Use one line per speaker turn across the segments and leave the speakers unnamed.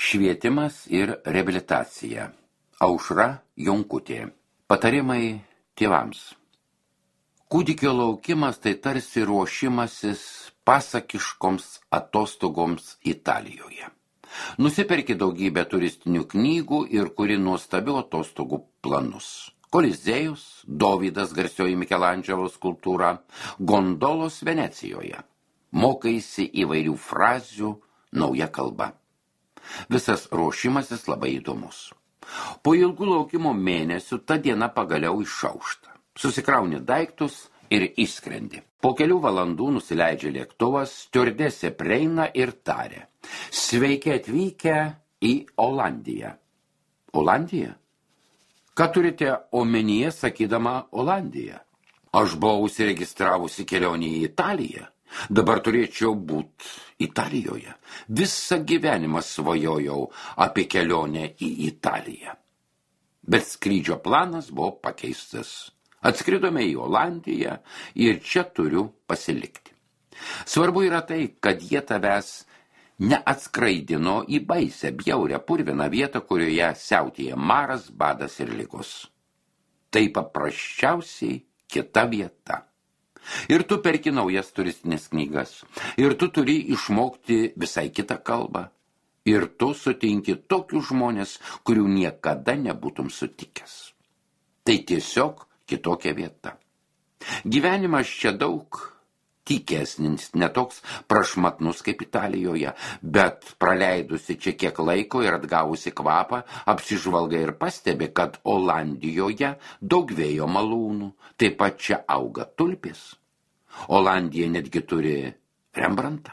Švietimas ir reabilitacija. Aušra Jonkutė. Patarimai tėvams. Kūdikio laukimas tai tarsi ruošimasis pasakiškoms atostogoms Italijoje. Nusiperki daugybę turistinių knygų ir kuri nuostabių atostogų planus. Kolizėjus, Dovydas garsioji Mikelandželo skulptūra, gondolos Venecijoje. Mokaisi įvairių frazių, nauja kalba. Visas ruošimasis labai įdomus. Po ilgų laukimo mėnesių ta diena pagaliau išaušta. Susikrauni daiktus ir išskrendi. Po kelių valandų nusileidžia lėktuvas, stiuardesė prieina ir taria: sveiki atvykę į Olandiją. Olandija? Ką turite omenyje sakydama Olandija? Aš buvau užsiregistravusi kelionį į Italiją. Dabar turėčiau būti Italijoje. Visą gyvenimą svajojau apie kelionę į Italiją. Bet skrydžio planas buvo pakeistas. Atskridome į Olandiją ir čia turiu pasilikti. Svarbu yra tai, kad jie tavęs neatskraidino į baisę, bjaurią, purviną vietą, kurioje siautėja maras, badas ir ligos. Tai paprasčiausiai kita vieta. Ir tu perki naujas turistinės knygas. Ir tu turi išmokti visai kitą kalbą. Ir tu sutinki tokius žmonės, kurių niekada nebūtum sutikęs. Tai tiesiog kitokia vieta. Gyvenimas čia daug tikesnis, netoks prašmatnus kaip Italijoje, bet praleidusi čia kiek laiko ir atgavusi kvapą, apsižvalga ir pastebi, kad Olandijoje daug vėjo malūnų, taip pat čia auga tulpės. Olandija netgi turi Rembrandtą.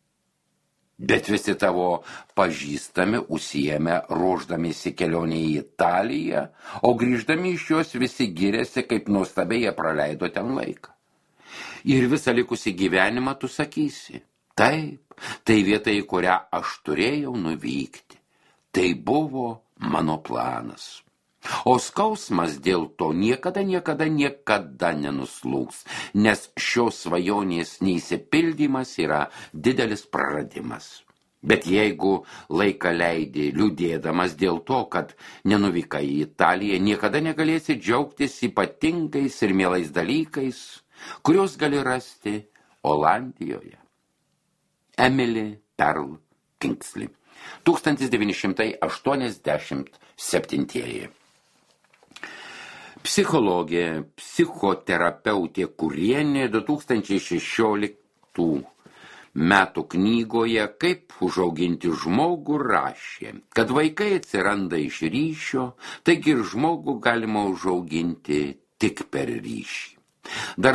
Bet visi tavo pažįstami užsiėmė ruošdamiesi kelionę į Italiją, o grįždami iš jos visi giriasi, kaip nuostabiai jie praleido ten laiką. Ir visą likusį gyvenimą tu sakysi: taip, tai vieta, į kurią aš turėjau nuvykti. Tai buvo mano planas. O skausmas dėl to niekada nenuslūgs, nes šios svajonės neįsipildymas yra didelis praradimas. Bet jeigu laiką leidi liūdėdamas dėl to, kad nenuvykai į Italiją, niekada negalėsi džiaugtis ypatingais ir mielais dalykais, kuriuos gali rasti Olandijoje. Emily Pearl Kingsley, 1987. Psichologė, psichoterapeutė Kurienė 2016 metų knygoje Kaip užauginti žmogų rašė, kad vaikai atsiranda iš ryšio, taigi ir žmogų galima užauginti tik per ryšį. Dar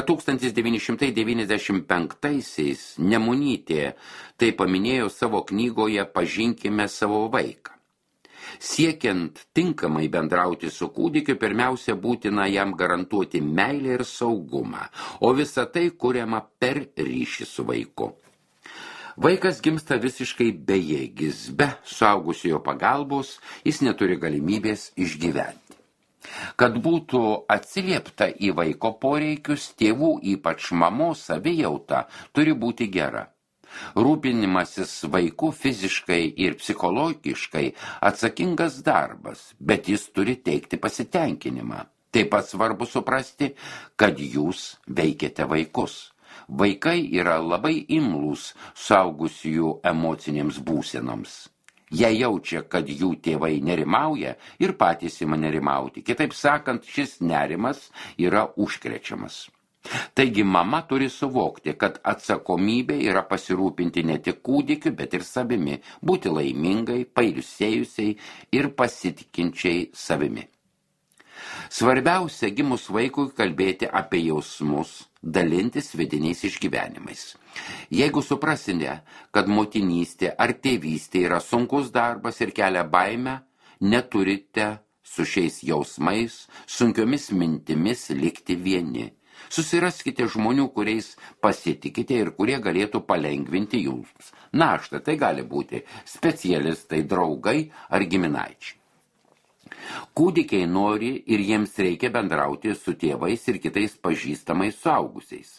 1995-aisiais Nemunytė tai paminėjo savo knygoje Pažinkime savo vaiką. Siekiant tinkamai bendrauti su kūdikiu, pirmiausia būtina jam garantuoti meilę ir saugumą, o visa tai kuriama per ryšį su vaiku. Vaikas gimsta visiškai bejėgis, be suaugusiojo pagalbos jis neturi galimybės išgyventi. Kad būtų atsiliepta į vaiko poreikius, tėvų, ypač mamos savijauta, turi būti gera. Rūpinimasis vaiku fiziškai ir psichologiškai atsakingas darbas, bet jis turi teikti pasitenkinimą. Taip pat svarbu suprasti, kad jūs veikiate vaikus. Vaikai yra labai imlūs suaugusiųjų emocinėms būsenoms. Jie jaučia, kad jų tėvai nerimauja ir patys ima nerimauti. Kitaip sakant, šis nerimas yra užkrečiamas. Taigi mama turi suvokti, kad atsakomybė yra pasirūpinti ne tik kūdikiu, bet ir savimi, būti laimingai, pailsėjusiai ir pasitikinčiai savimi. Svarbiausia gimus vaikui kalbėti apie jausmus, dalintis vidiniais išgyvenimais. Jeigu suprasite, kad motinystė ar tėvystė yra sunkus darbas ir kelia baimę, neturite su šiais jausmais, sunkiomis mintimis likti vieni. Susiraskite žmonių, kuriais pasitikite ir kurie galėtų palengvinti jums naštą. Tai gali būti specialistai, draugai ar giminaičiai. Kūdikiai nori ir jiems reikia bendrauti su tėvais ir kitais pažįstamais suaugusiais.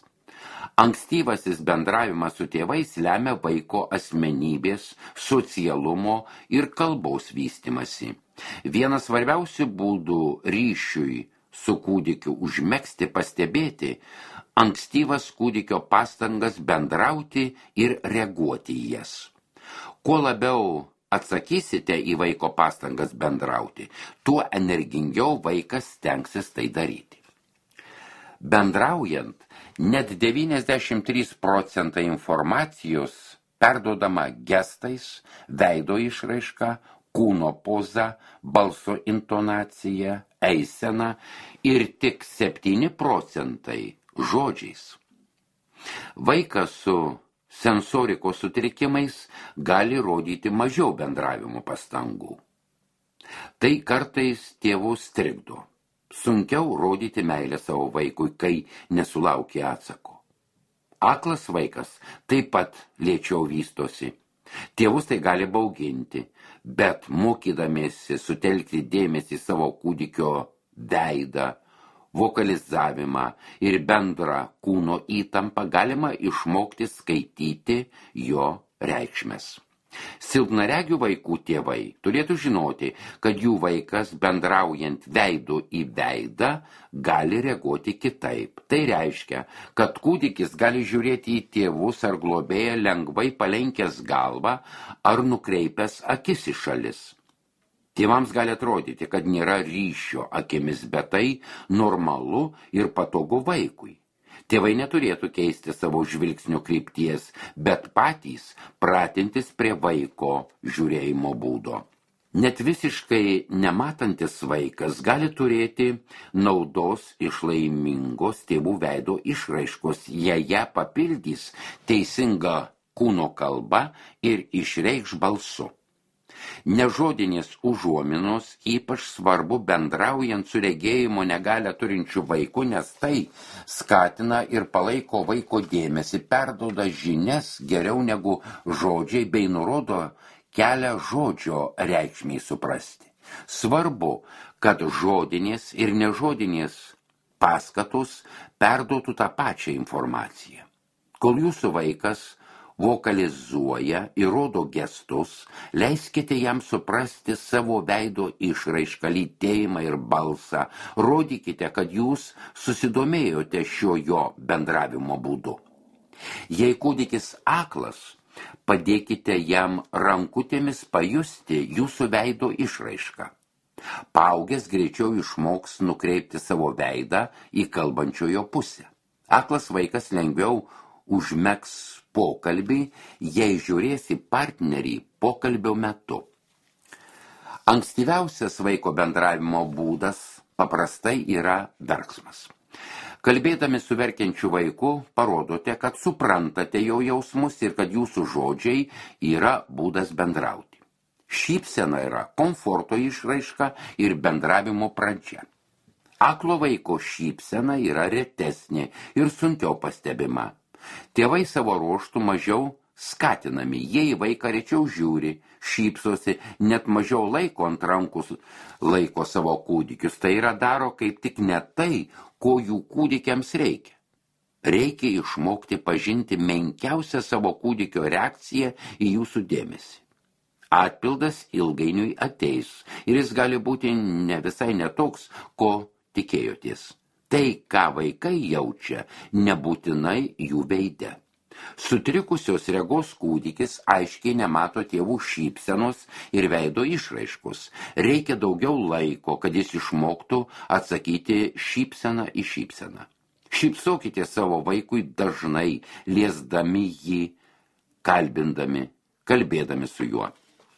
Ankstyvasis bendravimas su tėvais lemia vaiko asmenybės, socialumo ir kalbos vystimasi. Vienas svarbiausių būdų ryšiui su kūdikiu užmegzti pastebėti ankstyvas kūdikio pastangas bendrauti ir reaguoti į jas. Kuo labiau atsakysite į vaiko pastangas bendrauti, tuo energingiau vaikas stengsis tai daryti. Bendraujant, net 93% informacijos perduodama gestais, veido išraiška, kūno poza, balso intonacija, eisena ir tik 7% žodžiais. Vaikas su sensorikos sutrikimais gali rodyti mažiau bendravimo pastangų. Tai kartais tėvus trikdo. Sunkiau rodyti meilę savo vaikui, kai nesulaukia atsako. Aklas vaikas taip pat lėčiau vystosi. Tėvus tai gali bauginti, bet mokydamiesi sutelkti dėmesį savo kūdikio veidą, vokalizavimą ir bendrą kūno įtampą galima išmokti skaityti jo reikšmes. Silpnaregių vaikų tėvai turėtų žinoti, kad jų vaikas bendraujant veidu į veidą gali reaguoti kitaip. Tai reiškia, kad kūdikis gali žiūrėti į tėvus ar globėją lengvai palenkęs galvą ar nukreipęs akis į šalis. Tėvams gali atrodyti, kad nėra ryšio akimis, bet tai normalu ir patogu vaikui. Tėvai neturėtų keisti savo žvilgsnio krypties, bet patys pratintis prie vaiko žiūrėjimo būdo. Net visiškai nematantis vaikas gali turėti naudos iš laimingos tėvų veido išraiškos, jei ją papildys teisinga kūno kalba ir išreikš balsu. Nežodinės užuominos ypač svarbu bendraujant su regėjimo negalią turinčiu vaiku, nes tai skatina ir palaiko vaiko dėmesį, perduoda žinias geriau negu žodžiai bei nurodo kelią žodžio reikšmiai suprasti. Svarbu, kad žodinės ir nežodinės paskatos perduotų tą pačią informaciją. Kol jūsų vaikas vokalizuoja ir rodo gestus, leiskite jam suprasti savo veido išraišką, lytėjimą ir balsą, rodykite, kad jūs susidomėjote šiuo jo bendravimo būdu. Jei kūdikis aklas, padėkite jam rankutėmis pajusti jūsų veido išraišką. Paaugęs greičiau išmoks nukreipti savo veidą į kalbančiojo pusę. Aklas vaikas lengviau užmegs pokalbį, jei žiūrėsi partnerį pokalbio metu. Ankstyviausias vaiko bendravimo būdas paprastai yra verksmas. Kalbėdami su verkiančiu vaiku, parodote, kad suprantate jo jausmus ir kad jūsų žodžiai yra būdas bendrauti. Šypsena yra komforto išraiška ir bendravimo pradžia. Aklo vaiko šypsena yra retesnė ir sunkiau pastebima. Tėvai savo ruoštų mažiau skatinami, jie į vaiką rečiau žiūri, šypsosi, net mažiau laiko ant rankų laiko savo kūdikius. Tai yra daro kaip tik ne tai, ko jų kūdikiams reikia. Reikia išmokti pažinti menkiausią savo kūdikio reakciją į jūsų dėmesį. Atpildas ilgainiui ateis ir jis gali būti ne visai netoks, ko tikėjotės. Tai, ką vaikai jaučia, nebūtinai jų veide. Sutrikusios regos kūdikis aiškiai nemato tėvų šypsenos ir veido išraiškos. Reikia daugiau laiko, kad jis išmoktų atsakyti šypseną į šypseną. Šypsokite savo vaikui dažnai, liesdami jį, kalbindami, kalbėdami su juo.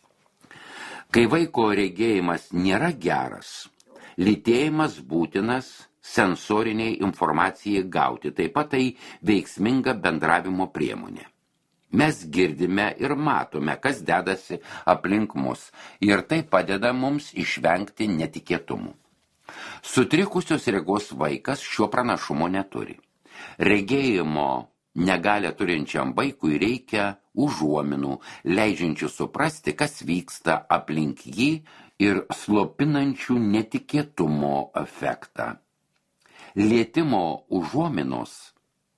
Kai vaiko regėjimas nėra geras, lytėjimas būtinas sensoriniai informacijai gauti, taip pat tai veiksminga bendravimo priemonė. Mes girdime ir matome, kas dedasi aplink mus, ir tai padeda mums išvengti netikėtumų. Sutrikusios regos vaikas šio pranašumo neturi. Regėjimo negalią turinčiam vaikui reikia užuominų, leidžiančių suprasti, kas vyksta aplink jį ir slopinančių netikėtumo efektą. Lietimo užuominos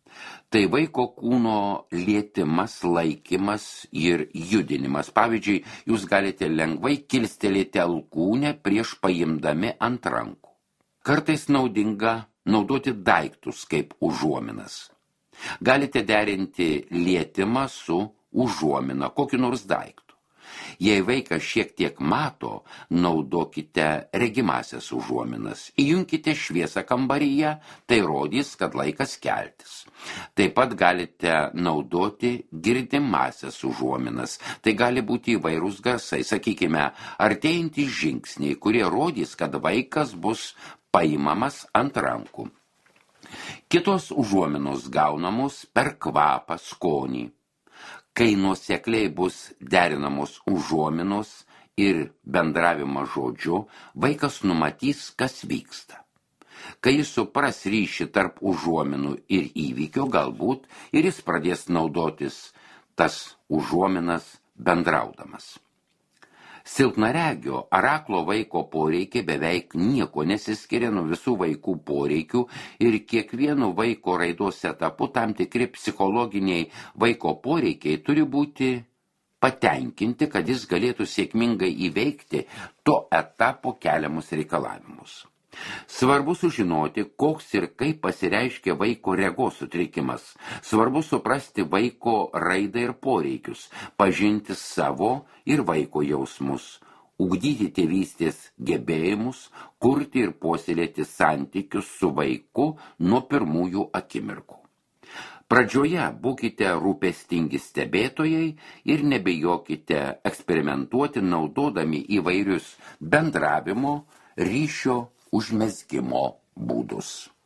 Tai vaiko kūno lietimas, laikymas ir judinimas. Pavyzdžiui, jūs galite lengvai kilstelėti alkūnę prieš paimdami ant rankų. Kartais naudinga naudoti daiktus kaip užuominas. Galite derinti lietimą su užuomina, kokiu nors daiktu. Jei vaikas šiek tiek mato, naudokite regimasias užuominas. Įjunkite šviesą kambaryje, tai rodys, kad laikas keltis. Taip pat galite naudoti girdimasias užuominas. Tai gali būti įvairūs garsai, sakykime, artėjantys žingsniai, kurie rodys, kad vaikas bus paimamas ant rankų. Kitos užuominos gaunamos per kvapą, skonį. Kai nuosekliai bus derinamos užuominos ir bendravimas žodžiu, vaikas numatys, kas vyksta. Kai jis supras ryšį tarp užuominų ir įvykio, galbūt ir jis pradės naudotis tas užuominas bendraudamas. Silpnaregio ar aklo vaiko poreikiai beveik nieko nesiskiria nuo visų vaikų poreikių ir kiekvieno vaiko raidos etapu tam tikri psichologiniai vaiko poreikiai turi būti patenkinti, kad jis galėtų sėkmingai įveikti to etapo keliamus reikalavimus. Svarbu sužinoti, koks ir kaip pasireiškia vaiko regos sutrikimas. Svarbu suprasti vaiko raidą ir poreikius, pažinti savo ir vaiko jausmus, ugdyti tėvystės gebėjimus, kurti ir puoselėti santykius su vaiku nuo pirmųjų akimirkų. Pradžioje būkite rūpestingi stebėtojai ir nebijokite eksperimentuoti naudodami įvairius bendravimo, ryšio užmezgimo būdus.